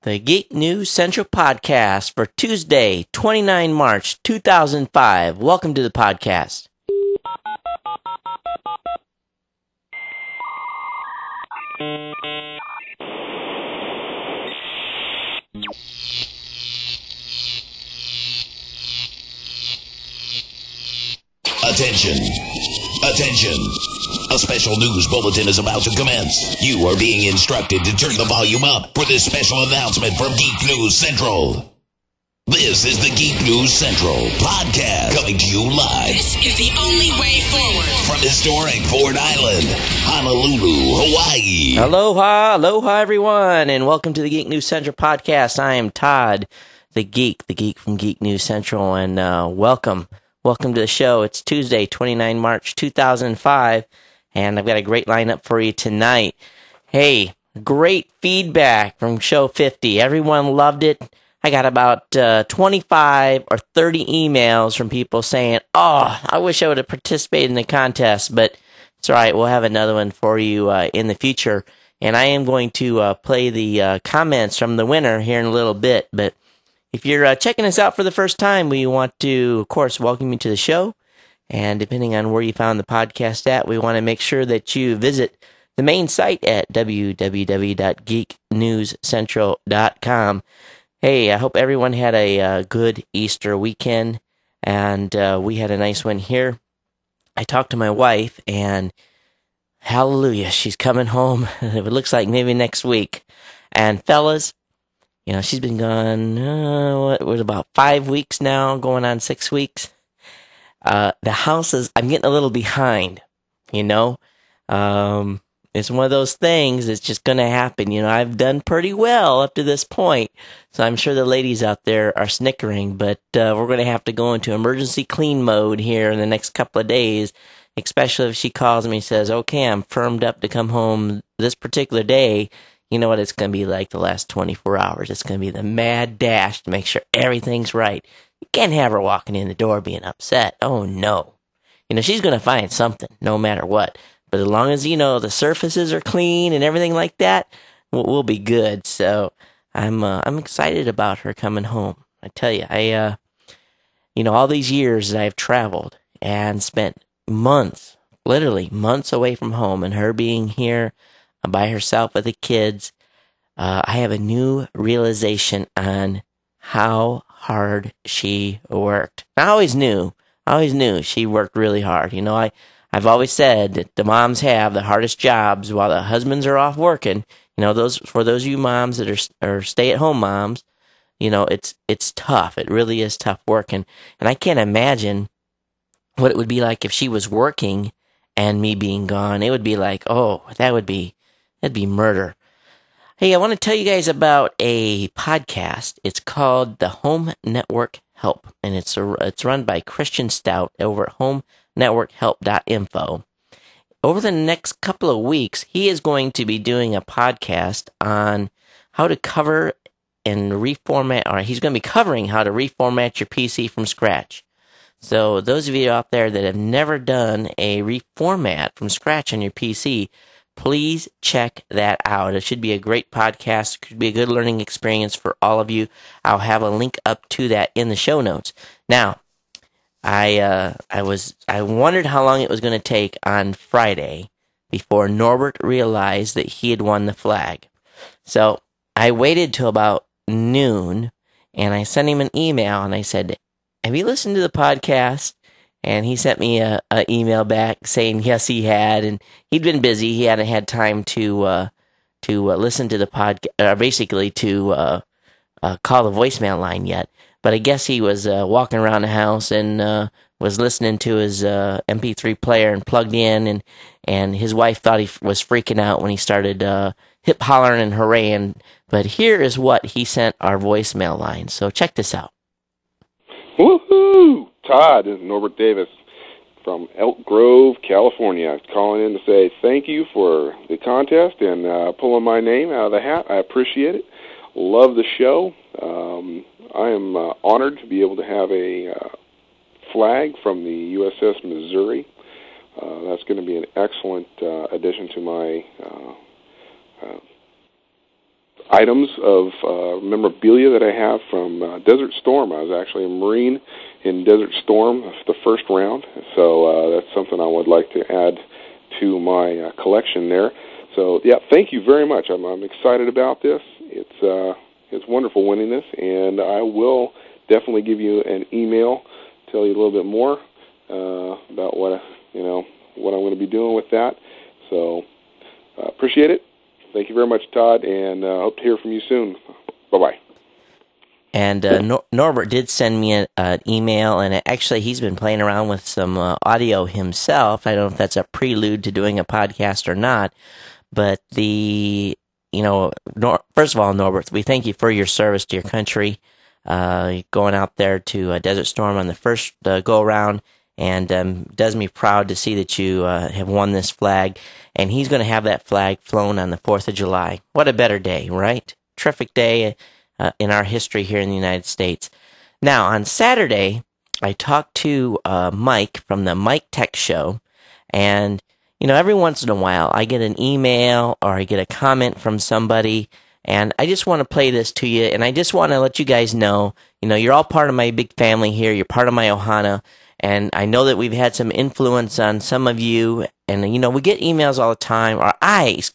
The Geek News Central podcast for Tuesday, 29 March 2005. Welcome to the podcast. Attention. Attention. A special news bulletin is about to commence. You are being instructed to turn the volume up for this special announcement from Geek News Central. This is the Geek News Central podcast coming to you live. This is the only way forward. From historic Ford Island, Honolulu, Hawaii. Aloha everyone, and welcome to the Geek News Central podcast. I am Todd, the geek from Geek News Central, and welcome to the show. It's Tuesday, 29 March 2005, and I've got a great lineup for you tonight. Hey, great feedback from show 50. Everyone loved it. I got about 25 or 30 emails from people saying, oh, I wish I would have participated in the contest, but it's all right. We'll have another one for you in the future, and I am going to play the comments from the winner here in a little bit, but if you're checking us out for the first time, we want to, of course, welcome you to the show. And depending on where you found the podcast at, we want to make sure that you visit the main site at www.geeknewscentral.com. Hey, I hope everyone had a good Easter weekend, and we had a nice one here. I talked to my wife, and hallelujah, she's coming home. It looks like maybe next week. And fellas, you know, she's been gone, about 5 weeks now, going on 6 weeks. The house I'm getting a little behind, you know. It's one of those things that's just going to happen. You know, I've done pretty well up to this point, so I'm sure the ladies out there are snickering, but we're going to have to go into emergency clean mode here in the next couple of days, especially if she calls me and says, okay, I'm firmed up to come home this particular day. You know what it's going to be like the last 24 hours. It's going to be the mad dash to make sure everything's right. You can't have her walking in the door being upset. Oh, no. You know, she's going to find something no matter what. But as long as, you know, the surfaces are clean and everything like that, we'll be good. So I'm excited about her coming home. I tell you, all these years that I've traveled and spent months, literally months away from home, and her being here by herself with the kids, I have a new realization on how hard she worked. I always knew she worked really hard. You know, I've always said that the moms have the hardest jobs while the husbands are off working. You know, for those of you moms that are stay-at-home moms, you know, it's tough. It really is tough working. And I can't imagine what it would be like if she was working and me being gone. It would be like, oh, that'd be murder. Hey, I want to tell you guys about a podcast. It's called The Home Network Help, and it's run by Christian Stout over at homenetworkhelp.info. Over the next couple of weeks, he is going to be doing a podcast on how to cover and reformat, or he's going to be covering how to reformat your PC from scratch. So those of you out there that have never done a reformat from scratch on your PC, please check that out. It should be a great podcast. It could be a good learning experience for all of you. I'll have a link up to that in the show notes. Now, I wondered how long it was going to take on Friday before Norbert realized that he had won the flag. So I waited till about noon, and I sent him an email, and I said, have you listened to the podcast? And he sent me a email back saying yes, he had, and he'd been busy. He hadn't had time to listen to the podcast, basically to call the voicemail line yet. But I guess he was walking around the house and was listening to his MP3 player and plugged in, and his wife thought he was freaking out when he started hip hollering and hooraying. But here is what he sent our voicemail line. So check this out. Woohoo! Todd, this is Norbert Davis from Elk Grove, California. Calling in to say thank you for the contest and pulling my name out of the hat. I appreciate it. Love the show. I am honored to be able to have a flag from the USS Missouri. That's going to be an excellent addition to my items of memorabilia that I have from Desert Storm. I was actually a Marine in Desert Storm, the first round, so that's something I would like to add to my collection there. So, yeah, thank you very much. I'm excited about this. It's wonderful winning this, and I will definitely give you an email, tell you a little bit more about what I'm going to be doing with that. So, appreciate it. Thank you very much, Todd, and hope to hear from you soon. Bye-bye. And Norbert did send me an email, and actually he's been playing around with some audio himself. I don't know if that's a prelude to doing a podcast or not, but first of all, Norbert, we thank you for your service to your country, going out there to Desert Storm on the first go-around, and does me proud to see that you have won this flag, and he's going to have that flag flown on the 4th of July. What a better day, right? Terrific day in our history here in the United States. Now, on Saturday, I talked to Mike from the Mike Tech Show, and every once in a while, I get an email or I get a comment from somebody, and I just want to play this to you, and I just want to let you guys know, you're all part of my big family here. You're part of my Ohana, and I know that we've had some influence on some of you, and, we get emails all the time, or I get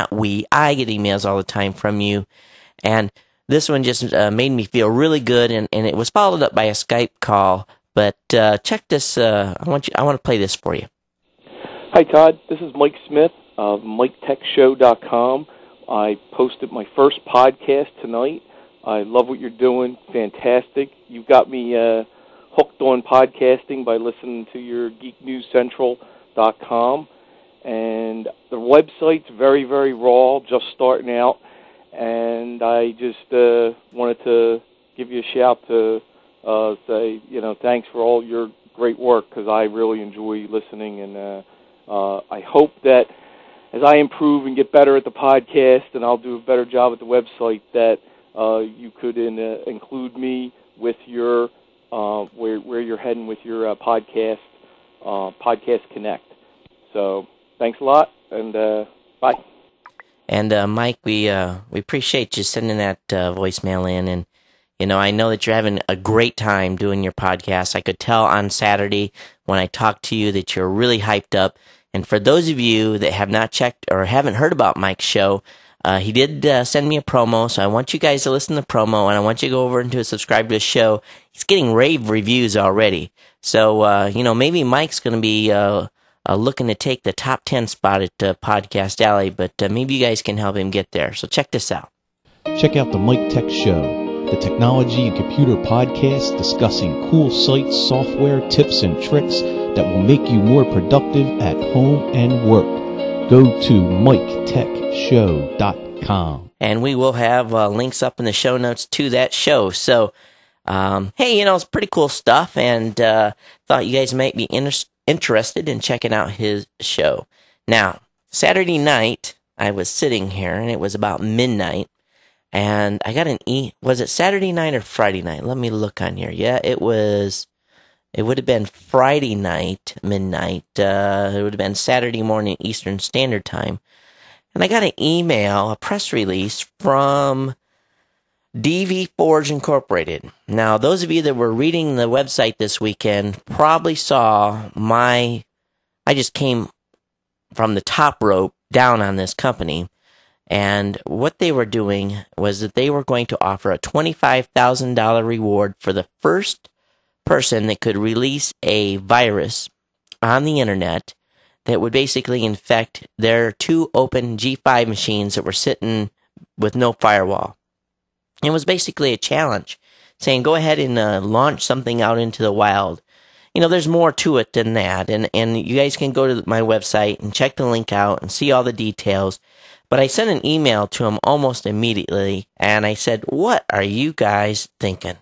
emails all the time from you, and this one just made me feel really good, and it was followed up by a Skype call, but check this, I want to play this for you. Hi, Todd. This is Mike Smith of MikeTechShow.com. I posted my first podcast tonight. I love what you're doing. Fantastic. You've got me hooked on podcasting by listening to your GeekNewsCentral.com. And the website's very, very raw, just starting out. And I just wanted to give you a shout to say, thanks for all your great work, because I really enjoy listening, and I hope that as I improve and get better at the podcast, and I'll do a better job at the website, that you could include me with your where you're heading with your podcast Connect. So thanks a lot, and bye. And Mike, we appreciate you sending that voicemail in, and I know that you're having a great time doing your podcast. I could tell on Saturday when I talked to you that you're really hyped up. And for those of you that have not checked or haven't heard about Mike's show, he did send me a promo, so I want you guys to listen to the promo, and I want you to go over and to subscribe to his show. He's getting rave reviews already. So, maybe Mike's going to be looking to take the top 10 spot at Podcast Alley, but maybe you guys can help him get there. So check this out. Check out the Mike Tech Show, the technology and computer podcast discussing cool sites, software, tips, and tricks that will make you more productive at home and work. Go to MikeTechShow.com. And we will have links up in the show notes to that show. So, hey, it's pretty cool stuff, and thought you guys might be interested in checking out his show. Now, Saturday night, I was sitting here, and it was about midnight, and I got was it Saturday night or Friday night? Let me look on here. Yeah, it would have been Friday night, midnight. It would have been Saturday morning Eastern Standard Time. And I got an email, a press release from DV Forge Incorporated. Now, those of you that were reading the website this weekend probably saw I just came from the top rope down on this company. And what they were doing was that they were going to offer a $25,000 reward for the first person that could release a virus on the internet that would basically infect their two open G5 machines that were sitting with no firewall. It was basically a challenge, saying go ahead and launch something out into the wild. There's more to it than that, and you guys can go to my website and check the link out and see all the details. But I sent an email to him almost immediately, and I said, what are you guys thinking?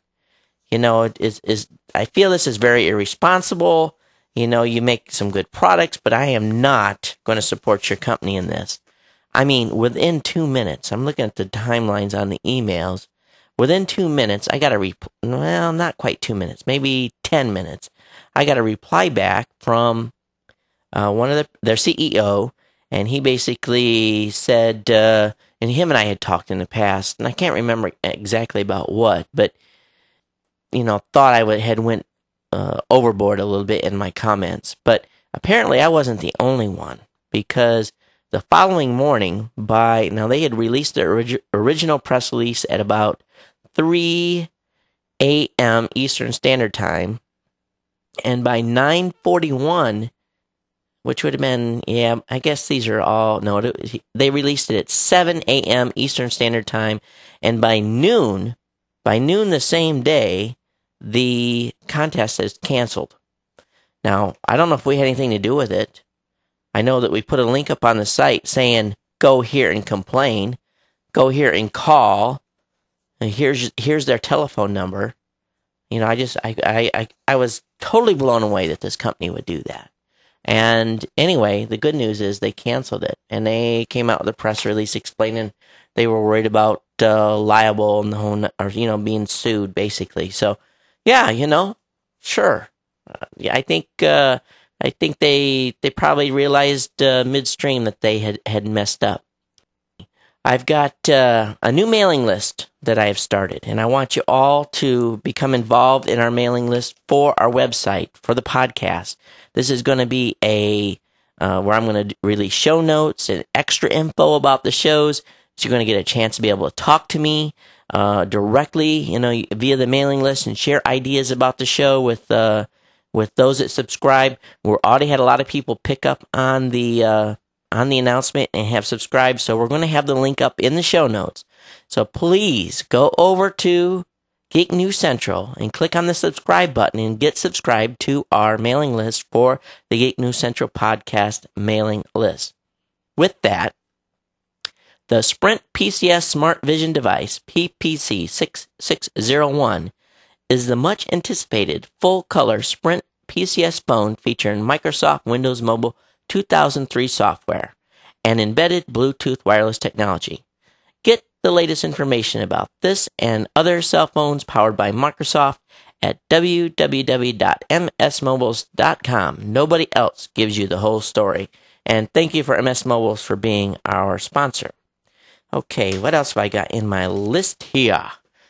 I feel this is very irresponsible. You make some good products, but I am not going to support your company in this. I mean, within 2 minutes, I'm looking at the timelines on the emails. Within 2 minutes, I got a not quite 2 minutes, maybe 10 minutes. I got a reply back from one of their CEO, and he basically said, and him and I had talked in the past, and I can't remember exactly about what, but, thought I had went overboard a little bit in my comments. But apparently I wasn't the only one, because the following morning, now they had released their original press release at about 3 a.m. Eastern Standard Time, and by 9:41, which would have been, I guess these are all, no, they released it at 7 a.m. Eastern Standard Time, and by noon the same day, the contest is canceled. Now, I don't know if we had anything to do with it. I know that we put a link up on the site saying, go here and complain, go here and call, and here's their telephone number. I was totally blown away that this company would do that. And anyway, the good news is they canceled it, and they came out with a press release explaining they were worried about liable and the whole, or being sued, basically. So, yeah, sure. I think they probably realized midstream that they had messed up. I've got a new mailing list that I have started, and I want you all to become involved in our mailing list for our website, for the podcast. This is going to be where I'm going to release show notes and extra info about the shows, so you're going to get a chance to be able to talk to me directly, via the mailing list, and share ideas about the show with those that subscribe. We already had a lot of people pick up on the announcement and have subscribed, so we're going to have the link up in the show notes. So please go over to Geek News Central and click on the subscribe button and get subscribed to our mailing list for the Geek News Central podcast mailing list. With that, the Sprint PCS Smart Vision device, PPC 6601, is the much anticipated full-color Sprint PCS phone featuring Microsoft Windows Mobile 2003 software and embedded Bluetooth wireless technology. Get the latest information about this and other cell phones powered by Microsoft at www.msmobiles.com. Nobody else gives you the whole story. And thank you for MS Mobiles for being our sponsor. Okay, what else have I got in my list here?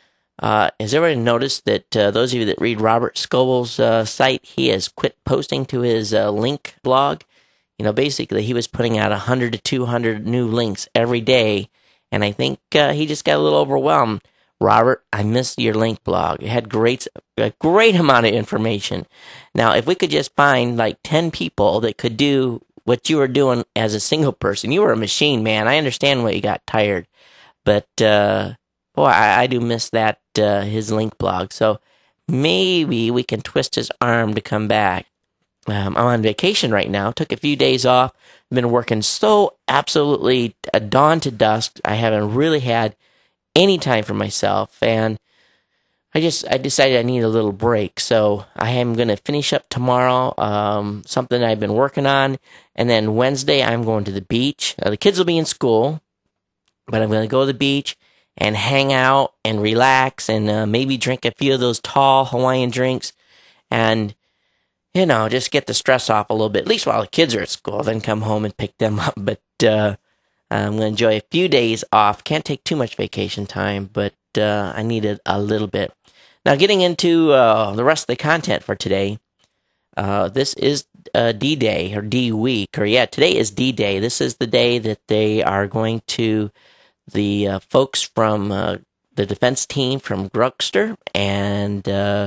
Has everybody noticed that those of you that read Robert Scoble's site, he has quit posting to his link blog? Basically, he was putting out 100 to 200 new links every day, and I think he just got a little overwhelmed. Robert, I missed your link blog. It had a great amount of information. Now, if we could just find like 10 people that could do what you were doing as a single person, you were a machine, man. I understand why you got tired, but boy, I do miss that, his link blog. So maybe we can twist his arm to come back. I'm on vacation right now. Took a few days off. I've been working so absolutely dawn to dusk. I haven't really had any time for myself, and I decided I need a little break. So I am going to finish up tomorrow, something I've been working on, and then Wednesday I'm going to the beach. The kids will be in school, but I'm going to go to the beach and hang out and relax and maybe drink a few of those tall Hawaiian drinks and just get the stress off a little bit, at least while the kids are at school, then come home and pick them up. But I'm going to enjoy a few days off. Can't take too much vacation time, but I needed a little bit. Now, getting into the rest of the content for today, this is D-Day, or D-Week, today is D-Day. This is the day that they are going to, the folks from the defense team from Grugster and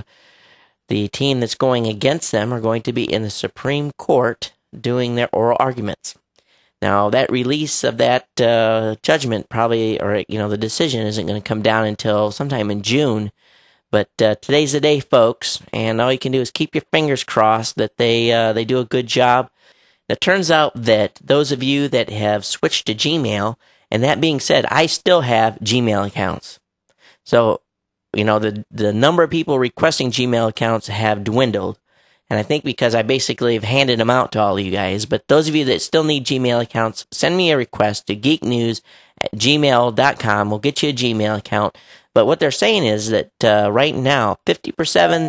the team that's going against them are going to be in the Supreme Court doing their oral arguments. Now, that release of that judgment probably, or the decision isn't going to come down until sometime in June. But today's the day, folks, and all you can do is keep your fingers crossed that they do a good job. It turns out that those of you that have switched to Gmail, and that being said, I still have Gmail accounts. So, the number of people requesting Gmail accounts have dwindled. And I think because I basically have handed them out to all of you guys. But those of you that still need Gmail accounts, send me a request to geeknews@gmail.com. We'll get you a Gmail account. But what they're saying is that right now, 57%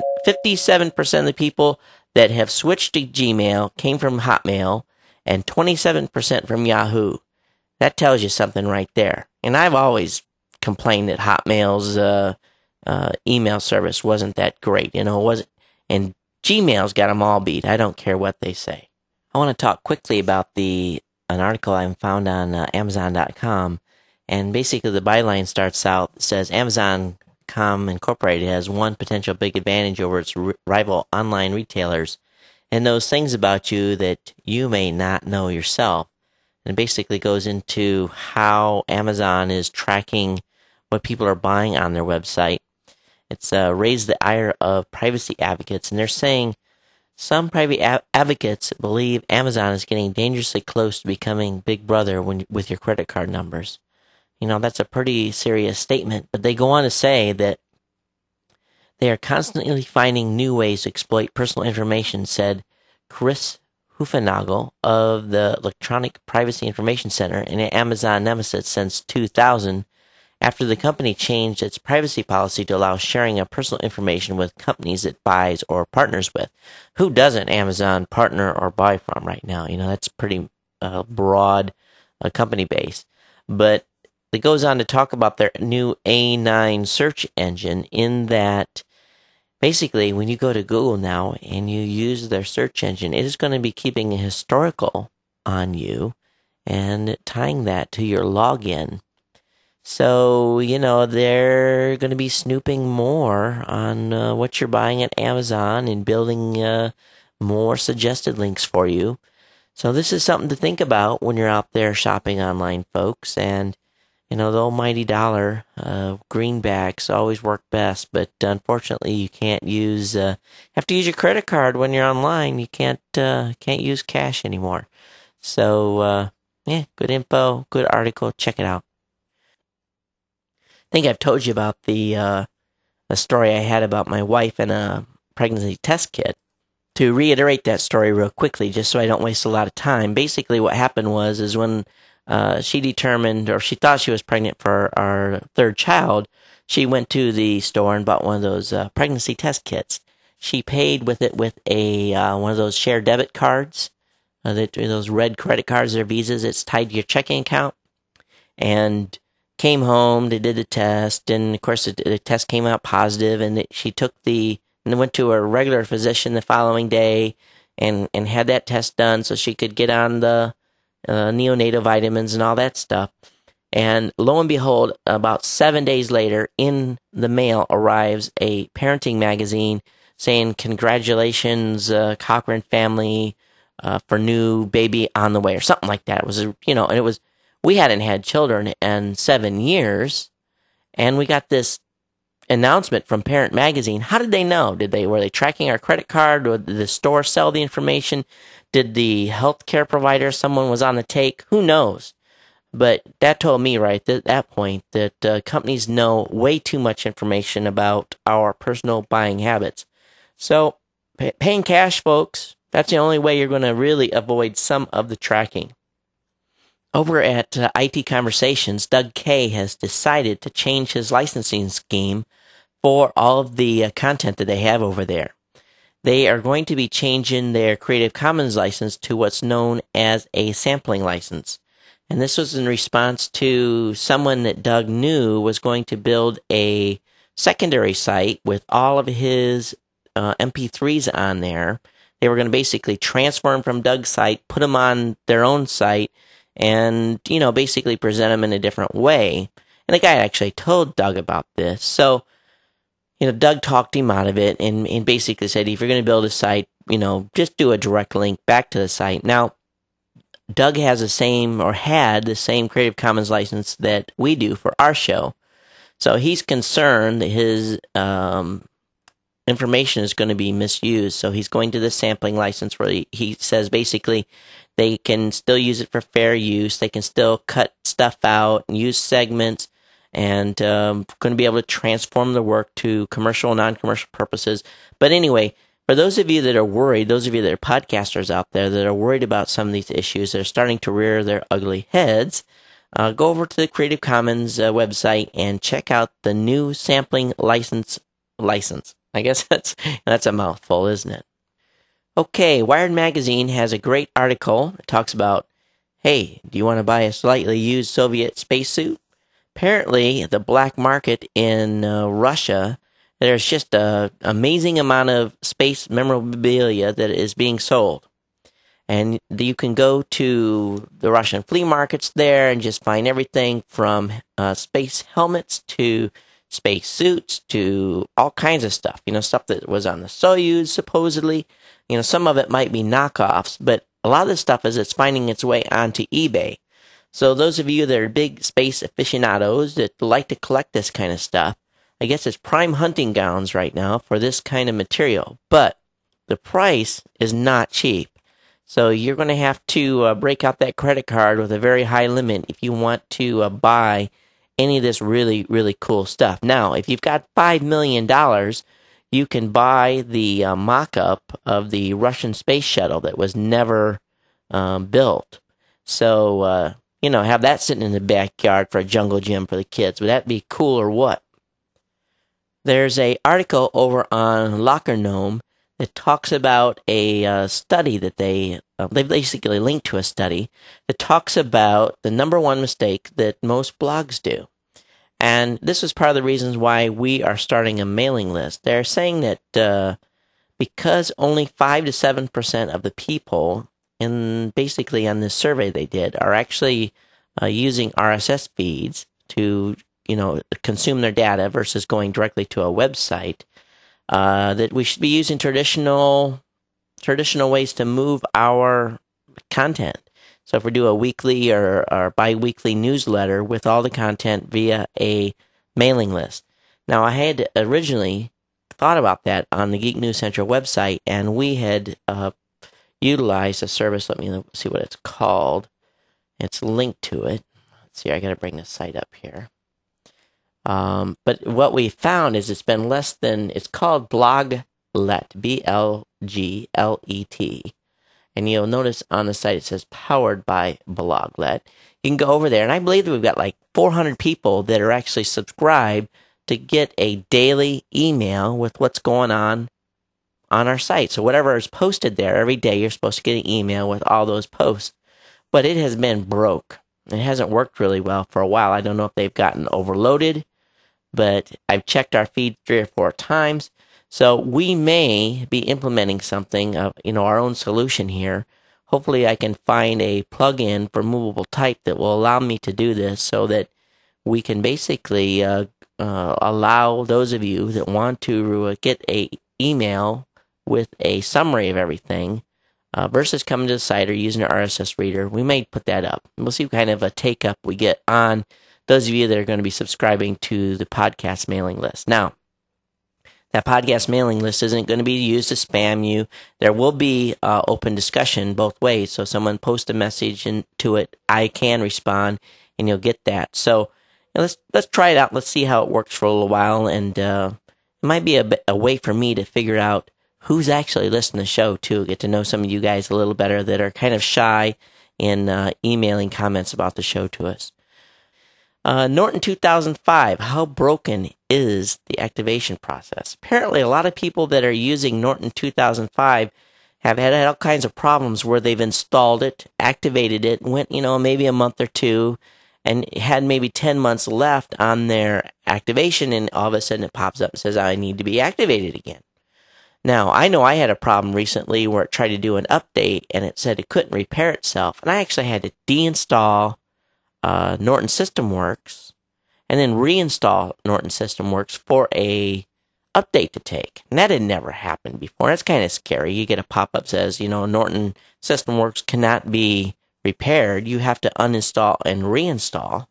of the people that have switched to Gmail came from Hotmail and 27% from Yahoo. That tells you something right there. And I've always complained that Hotmail's email service wasn't that great. It wasn't, and Gmail's got them all beat. I don't care what they say. I want to talk quickly about an article I found on Amazon.com, and basically the byline starts out, it says Amazon.com Incorporated has one potential big advantage over its rival online retailers, and knows things about you that you may not know yourself. And it basically goes into how Amazon is tracking what people are buying on their website. It's raised the ire of privacy advocates, and they're saying some private advocates believe Amazon is getting dangerously close to becoming Big Brother with your credit card numbers. That's a pretty serious statement, but they go on to say that they are constantly finding new ways to exploit personal information, said Chris Hufenagel of the Electronic Privacy Information Center, and Amazon nemesis since 2000, after the company changed its privacy policy to allow sharing of personal information with companies it buys or partners with. Who doesn't Amazon partner or buy from right now? That's pretty broad company base. But it goes on to talk about their new A9 search engine, in that basically, when you go to Google now and you use their search engine, it is going to be keeping a historical on you and tying that to your login. So, they're going to be snooping more on what you're buying at Amazon and building more suggested links for you. So this is something to think about when you're out there shopping online, folks. And the almighty dollar, greenbacks always work best, but unfortunately you can't have to use your credit card when you're online. You can't use cash anymore. So, good info, good article, check it out. I think I've told you about the story I had about my wife and a pregnancy test kit. To reiterate that story real quickly, just so I don't waste a lot of time, basically what happened was when she determined, or she thought she was pregnant for our third child, she went to the store and bought one of those pregnancy test kits. She paid with it with a one of those shared debit cards, those red credit cards or Visas. It's tied to your checking account, and came home. They did the test, and of course the test came out positive. And she went to her regular physician the following day, and had that test done so she could get on the neonatal vitamins and all that stuff. And lo and behold, about 7 days later, in the mail arrives a parenting magazine saying, "Congratulations, Cochran family, for new baby on the way," or something like that. It was, and it was, we hadn't had children in 7 years, and we got this announcement from Parent Magazine. How did they know? Were they tracking our credit card? Or did the store sell the information? Did the healthcare provider, someone was on the take? Who knows? But that told me right at that point that companies know way too much information about our personal buying habits. So paying cash, folks, that's the only way you're going to really avoid some of the tracking. Over at IT Conversations, Doug Kaye has decided to change his licensing scheme for all of the content that they have over there. They are going to be changing their Creative Commons license to what's known as a sampling license. And this was in response to someone that Doug knew was going to build a secondary site with all of his MP3s on there. They were going to basically transfer them from Doug's site, put them on their own site, and, basically present them in a different way. And the guy actually told Doug about this. So, Doug talked him out of it and basically said, if you're going to build a site, just do a direct link back to the site. Now, Doug has had the same Creative Commons license that we do for our show. So he's concerned that his information is going to be misused. So he's going to the sampling license where he says basically they can still use it for fair use. They can still cut stuff out and use segments, and going to be able to transform the work to commercial and non-commercial purposes. But anyway, for those of you that are worried, those of you that are podcasters out there that are worried about some of these issues that are starting to rear their ugly heads, go over to the Creative Commons website and check out the new sampling license. I guess that's a mouthful, isn't it? Okay, Wired Magazine has a great article. It talks about, hey, do you want to buy a slightly used Soviet spacesuit? Apparently, the black market in Russia, there's just an amazing amount of space memorabilia that is being sold. And you can go to the Russian flea markets there and just find everything from space helmets to space suits to all kinds of stuff. Stuff that was on the Soyuz, supposedly. Some of it might be knockoffs, but a lot of this stuff it's finding its way onto eBay. So those of you that are big space aficionados that like to collect this kind of stuff, I guess it's prime hunting grounds right now for this kind of material. But the price is not cheap. So you're going to have to break out that credit card with a very high limit if you want to buy any of this really, really cool stuff. Now, if you've got $5 million, you can buy the mock-up of the Russian space shuttle that was never built. So, have that sitting in the backyard for a jungle gym for the kids. Would that be cool or what? There's an article over on Locker Gnome that talks about a study that they basically linked to a study that talks about the number one mistake that most blogs do. And this is part of the reasons why we are starting a mailing list. They're saying that because only 5 to 7% of the people basically on this survey they did are actually using RSS feeds to consume their data versus going directly to a website, that we should be using traditional ways to move our content. So if we do a weekly or bi-weekly newsletter with all the content via a mailing list. Now, I had originally thought about that on the Geek News Central website, and we had utilized a service. Let me see what it's called. It's linked to it. Let's see, I got to bring the site up here. But what we found is it's been less than, it's called Bloglet, BLGLET. And you'll notice on the site it says powered by Bloglet. You can go over there, and I believe that we've got like 400 people that are actually subscribed to get a daily email with what's going on our site. So whatever is posted there, every day you're supposed to get an email with all those posts. But it has been broke. It hasn't worked really well for a while. I don't know if they've gotten overloaded, but I've checked our feed 3 or 4 times. So we may be implementing something of, our own solution here. Hopefully I can find a plugin for movable type that will allow me to do this so that we can basically allow those of you that want to get a email with a summary of everything versus coming to the site or using an RSS reader. We may put that up. We'll see what kind of a take-up we get on those of you that are going to be subscribing to the podcast mailing list. Now, that podcast mailing list isn't going to be used to spam you. There will be open discussion both ways. So someone posts a message into it, I can respond, and you'll get that. So let's try it out. Let's see how it works for a little while, and it might be a way for me to figure out who's actually listening to the show too. Get to know some of you guys a little better that are kind of shy in emailing comments about the show to us. Norton 2005, how broken is the activation process? Apparently, a lot of people that are using Norton 2005 have had all kinds of problems where they've installed it, activated it, went, maybe a month or two, and had maybe 10 months left on their activation, and all of a sudden it pops up and says, I need to be activated again. Now, I know I had a problem recently where it tried to do an update, and it said it couldn't repair itself, and I actually had to deinstall Norton System Works, and then reinstall Norton System Works for a update to take. And that had never happened before. That's kind of scary. You get a pop-up that says, Norton System Works cannot be repaired. You have to uninstall and reinstall.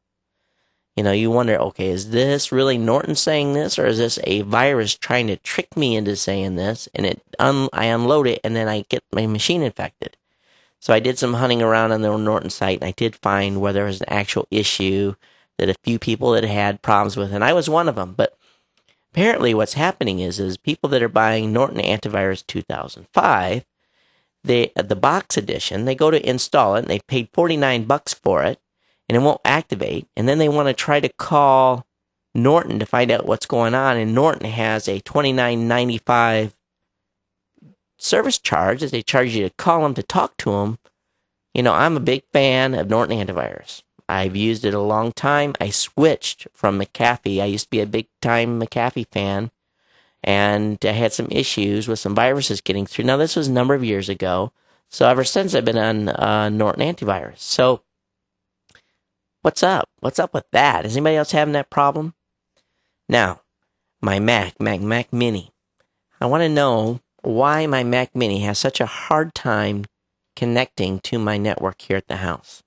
You wonder, okay, is this really Norton saying this, or is this a virus trying to trick me into saying this? And I unload it, and then I get my machine infected. So I did some hunting around on the Norton site, and I did find where there was an actual issue that a few people had problems with, and I was one of them. But apparently what's happening is people that are buying Norton Antivirus 2005, the box edition, they go to install it, and they paid $49 for it, and it won't activate. And then they want to try to call Norton to find out what's going on, and Norton has a $29.95 service charge that they charge you to call them to talk to them. I'm a big fan of Norton Antivirus. I've used it a long time. I switched from McAfee. I used to be a big-time McAfee fan, and I had some issues with some viruses getting through. Now, this was a number of years ago, so ever since I've been on Norton Antivirus. So, what's up? What's up with that? Is anybody else having that problem? Now, my Mac Mini. I want to know why my Mac Mini has such a hard time connecting to my network here at the house.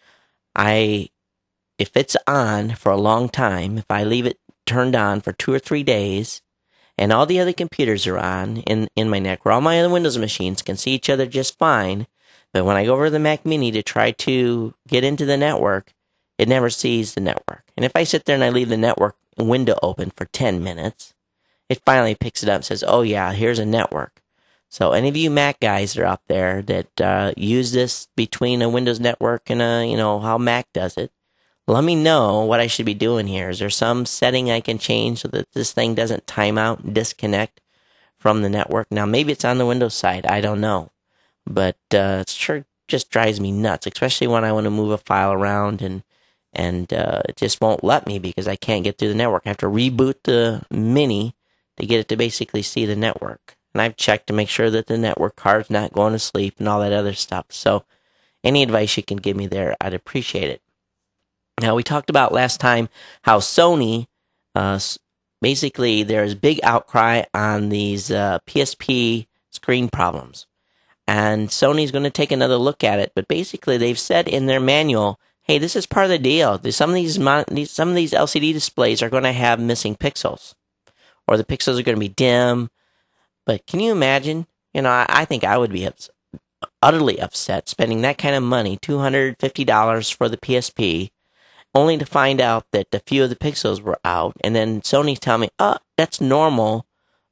If it's on for a long time, if I leave it turned on for 2 or 3 days, and all the other computers are on in my network, all my other Windows machines can see each other just fine, but when I go over to the Mac Mini to try to get into the network, it never sees the network. And if I sit there and I leave the network window open for 10 minutes, it finally picks it up and says, oh yeah, here's a network. So any of you Mac guys that are out there that use this between a Windows network and how Mac does it, let me know what I should be doing here. Is there some setting I can change so that this thing doesn't time out and disconnect from the network? Now, maybe it's on the Windows side. I don't know. But it sure just drives me nuts, especially when I want to move a file around and it just won't let me because I can't get through the network. I have to reboot the Mini to get it to basically see the network. And I've checked to make sure that the network card's not going to sleep and all that other stuff. So any advice you can give me there, I'd appreciate it. Now, we talked about last time how Sony, basically there's big outcry on these PSP screen problems. And Sony's going to take another look at it. But basically they've said in their manual, hey, this is part of the deal. Some of these LCD displays are going to have missing pixels. Or the pixels are going to be dim. But can you imagine? I think I would be utterly upset spending that kind of money, $250 for the PSP, only to find out that a few of the pixels were out. And then Sony's telling me, that's normal.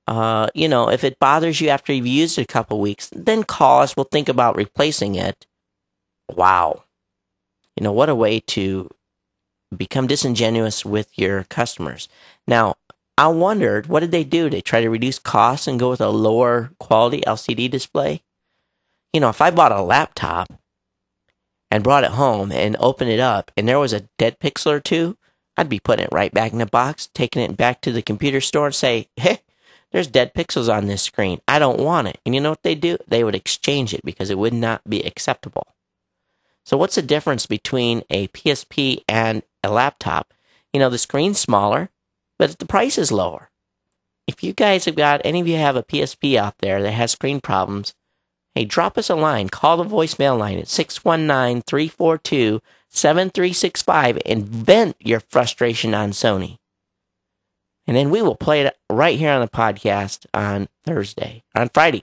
If it bothers you after you've used it a couple weeks, then call us. We'll think about replacing it. Wow. What a way to become disingenuous with your customers. Now, I wondered, what did they do? They try to reduce costs and go with a lower quality LCD display? If I bought a laptop and brought it home and opened it up and there was a dead pixel or two, I'd be putting it right back in the box, taking it back to the computer store and say, hey, there's dead pixels on this screen. I don't want it. And you know what they do? They would exchange it because it would not be acceptable. So what's the difference between a PSP and a laptop? The screen's smaller, but the price is lower. If you guys any of you have a PSP out there that has screen problems, hey, drop us a line. Call the voicemail line at 619-342-7365 and vent your frustration on Sony. And then we will play it right here on the podcast on Friday.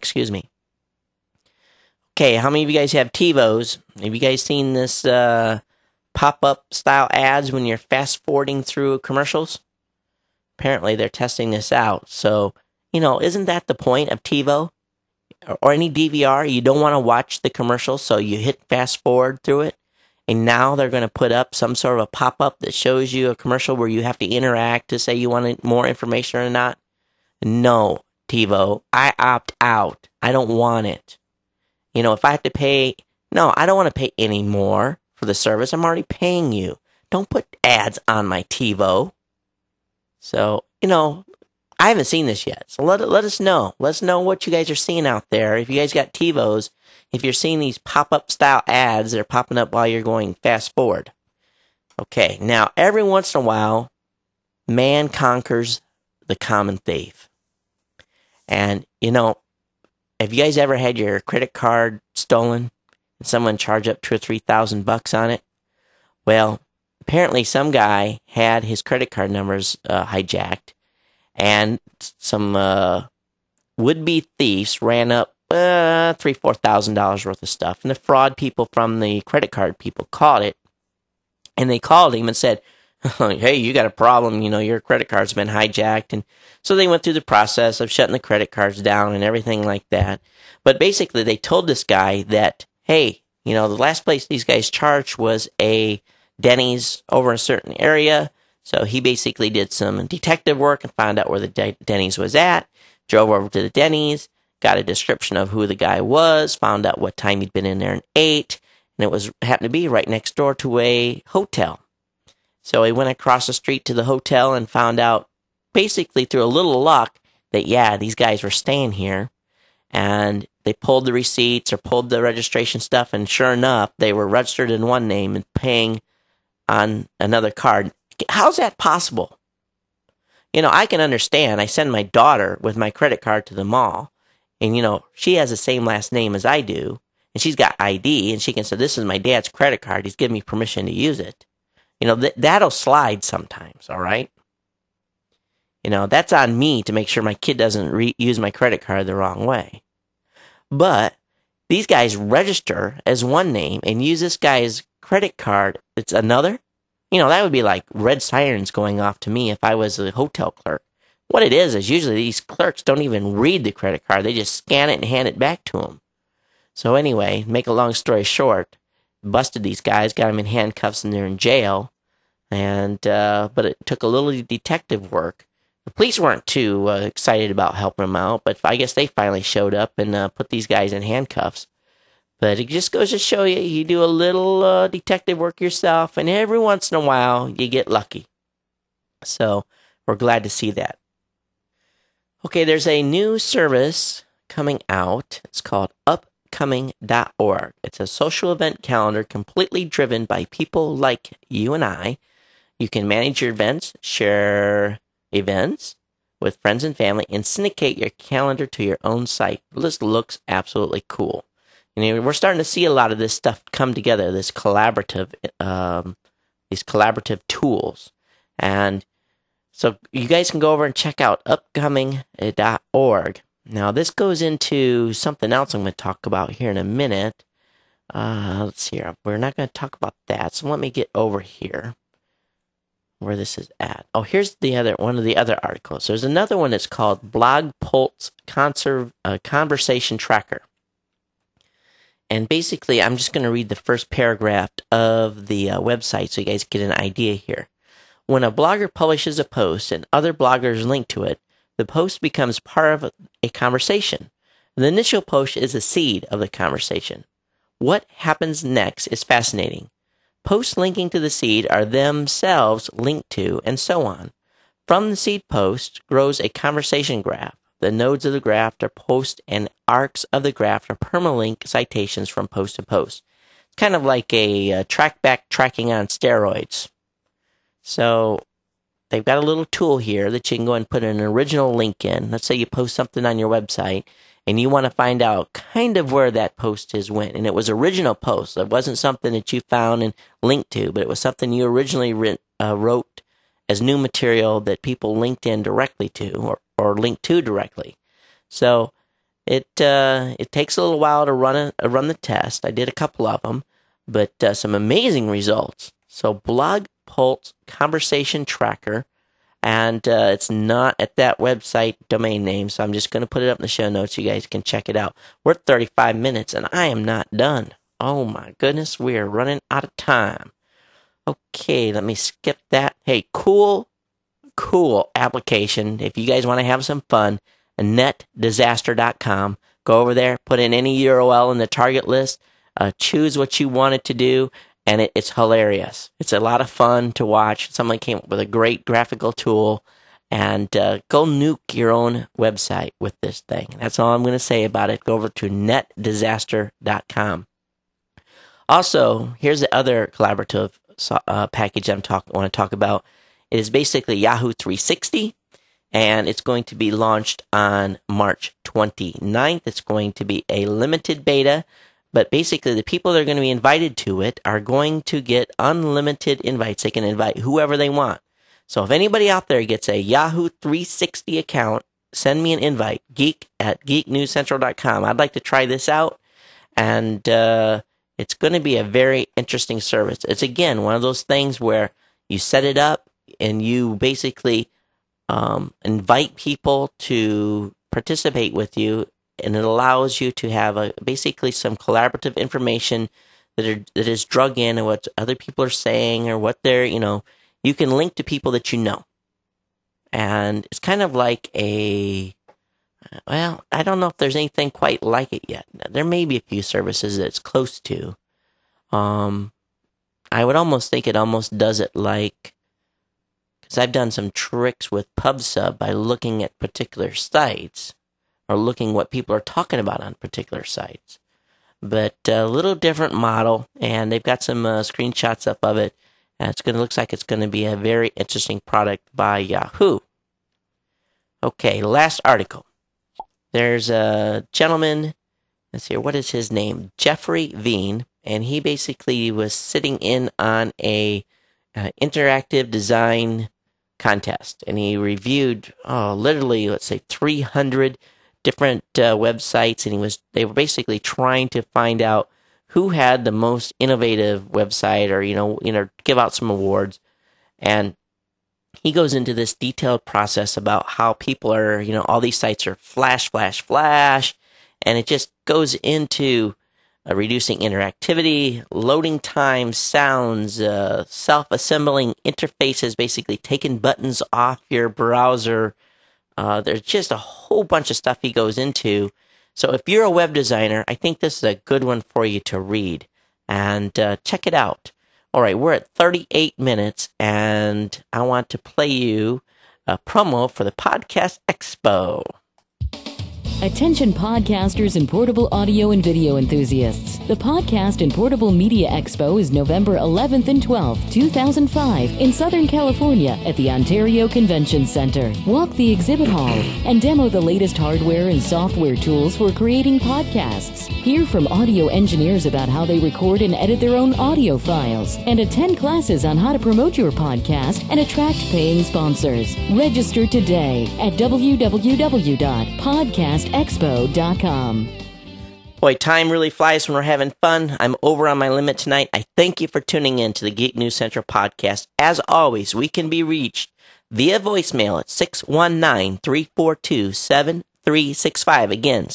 Okay, how many of you guys have TiVos? Have you guys seen this pop-up style ads when you're fast-forwarding through commercials? Apparently, they're testing this out. So, isn't that the point of TiVo? Or any DVR? You don't want to watch the commercial, so you hit fast-forward through it. And now they're going to put up some sort of a pop-up that shows you a commercial where you have to interact to say you want more information or not. No, TiVo, I opt out. I don't want it. If I have to pay... No, I don't want to pay any more for the service. I'm already paying you. Don't put ads on my TiVo. So, I haven't seen this yet. So let us know. Let us know what you guys are seeing out there. If you guys got TiVos, if you're seeing these pop-up style ads that are popping up while you're going fast forward. Okay, now every once in a while, man conquers the common thief. And, have you guys ever had your credit card stolen and someone charged up $2,000 or $3,000 on it? Well, apparently some guy had his credit card numbers hijacked, and some would-be thieves ran up $3,000, $4,000 worth of stuff. And the fraud people from the credit card people caught it, and they called him and said, hey, you got a problem, your credit card's been hijacked. And so they went through the process of shutting the credit cards down and everything like that. But basically they told this guy that, hey, the last place these guys charged was a Denny's over in a certain area. So he basically did some detective work and found out where the Denny's was at, drove over to the Denny's, got a description of who the guy was, found out what time he'd been in there and ate, and it happened to be right next door to a hotel. So he went across the street to the hotel and found out, basically through a little luck, that yeah, these guys were staying here, and they pulled the receipts or pulled the registration stuff, and sure enough, they were registered in one name and paying on another card. How's that possible? You know, I can understand. I send my daughter with my credit card to the mall, and, you know, she has the same last name as I do, and she's got ID, and she can say, this is my dad's credit card. He's given me permission to use it. You know, that'll slide sometimes, all right? You know, that's on me to make sure my kid doesn't use my credit card the wrong way. But these guys register as one name and use this guy's credit card. It's another. You know, that would be like red sirens going off to me if I was a hotel clerk. What it is usually these clerks don't even read the credit card. They just scan it and hand it back to them. So anyway, make a long story short, busted these guys, got them in handcuffs, and they're in jail. And but it took a little detective work. The police weren't too excited about helping them out, but I guess they finally showed up and put these guys in handcuffs. But it just goes to show you, you do a little detective work yourself, and every once in a while, you get lucky. So we're glad to see that. Okay, there's a new service coming out. It's called upcoming.org. It's a social event calendar completely driven by people like you and I. You can manage your events, share events with friends and family, and syndicate your calendar to your own site. This looks absolutely cool. You know, we're starting to see a lot of this stuff come together, these collaborative tools. And so you guys can go over and check out upcoming.org. Now, this goes into something else I'm going to talk about here in a minute. Let's see here. We're not going to talk about that, so let me get over here where this is at. Oh, here's one of the other articles. There's another one that's called Blog Pulse Conversation Tracker. And basically, I'm just going to read the first paragraph of the website so you guys get an idea here. When a blogger publishes a post and other bloggers link to it, the post becomes part of a conversation. The initial post is the seed of the conversation. What happens next is fascinating. Posts linking to the seed are themselves linked to, and so on. From the seed post grows a conversation graph. The nodes of the graph are posts, and arcs of the graph are permalink citations from post to post. It's kind of like a track-back tracking on steroids. So they've got a little tool here that you can go and put an original link in. Let's say you post something on your website, and you want to find out kind of where that post went. And it was original post. It wasn't something that you found and linked to, but it was something you originally wrote as new material that people linked in directly to or linked to directly. So it takes a little while to run the test. I did a couple of them, but some amazing results. So Blog Pulse Conversation Tracker. And it's not at that website domain name, so I'm just going to put it up in the show notes. You guys can check it out. We're at 35 minutes, and I am not done. Oh, my goodness, we are running out of time. Okay, let me skip that. Hey, cool application. If you guys want to have some fun, netdisaster.com. Go over there, put in any URL in the target list, choose what you want it to do, and it's hilarious. It's a lot of fun to watch. Someone came up with a great graphical tool, and go nuke your own website with this thing. That's all I'm going to say about it. Go over to netdisaster.com. Also, here's the other collaborative package I want to talk about. It is basically Yahoo 360, and it's going to be launched on March 29th. It's going to be a limited beta. But basically, the people that are going to be invited to it are going to get unlimited invites. They can invite whoever they want. So if anybody out there gets a Yahoo 360 account, send me an invite, geek@geeknewscentral.com. I'd like to try this out, and it's going to be a very interesting service. It's, again, one of those things where you set it up, and you basically invite people to participate with you, and it allows you to have basically some collaborative information that is drug in and what other people are saying or what they're, you can link to people that you know. And it's kind of like I don't know if there's anything quite like it yet. There may be a few services that it's close to. I would almost think it almost does it like, because I've done some tricks with PubSub by looking at particular sites or looking what people are talking about on particular sites. But a little different model, and they've got some screenshots up of it, and looks like it's going to be a very interesting product by Yahoo. Okay, last article. There's a gentleman, let's see, what is his name? Jeffrey Veen, and he basically was sitting in on a interactive design contest, and he reviewed literally, let's say, 300 different websites, and they were basically trying to find out who had the most innovative website, or give out some awards. And he goes into this detailed process about how people are, all these sites are flash, and it just goes into reducing interactivity, loading times, sounds, self-assembling interfaces, basically taking buttons off your browser. There's just a whole bunch of stuff he goes into. So if you're a web designer, I think this is a good one for you to read. And check it out. All right, we're at 38 minutes, and I want to play you a promo for the Podcast Expo. Attention podcasters and portable audio and video enthusiasts. The Podcast and Portable Media Expo is November 11th and 12th, 2005 in Southern California at the Ontario Convention Center. Walk the exhibit hall and demo the latest hardware and software tools for creating podcasts. Hear from audio engineers about how they record and edit their own audio files, and attend classes on how to promote your podcast and attract paying sponsors. Register today at www.podcastexpo.com. Boy, time really flies when we're having fun. I'm over on my limit tonight. I thank you for tuning in to the Geek News Central podcast. As always, we can be reached via voicemail at 619-342-7365. Again,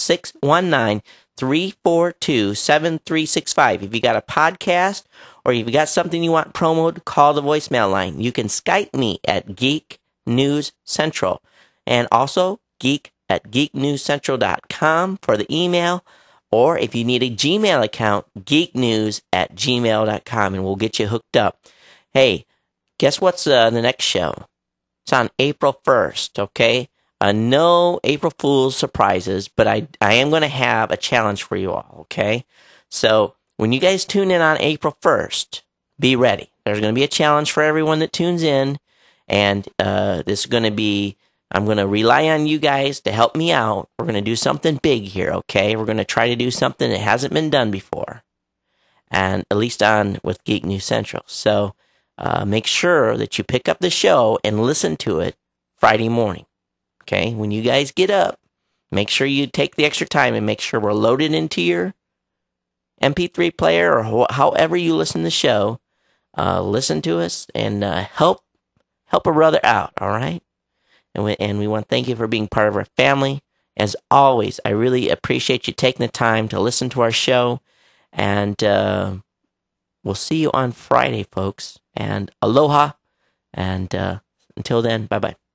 619-342-7365. If you got a podcast or if you got something you want promoted, call the voicemail line. You can Skype me at Geek News Central, and also geek@geeknewscentral.com for the email. Or if you need a Gmail account, geeknews@gmail.com, and we'll get you hooked up. Hey, guess what's the next show? It's on April 1st, okay? No April Fool's surprises, but I am going to have a challenge for you all, okay? So when you guys tune in on April 1st, be ready. There's going to be a challenge for everyone that tunes in, and this is going to be, I'm going to rely on you guys to help me out. We're going to do something big here, okay? We're going to try to do something that hasn't been done before, and at least with Geek News Central. So make sure that you pick up the show and listen to it Friday morning, okay? When you guys get up, make sure you take the extra time and make sure we're loaded into your MP3 player or however you listen to the show. Listen to us and help a brother out, all right? And we want to thank you for being part of our family. As always, I really appreciate you taking the time to listen to our show. And we'll see you on Friday, folks. And aloha. And until then, bye-bye.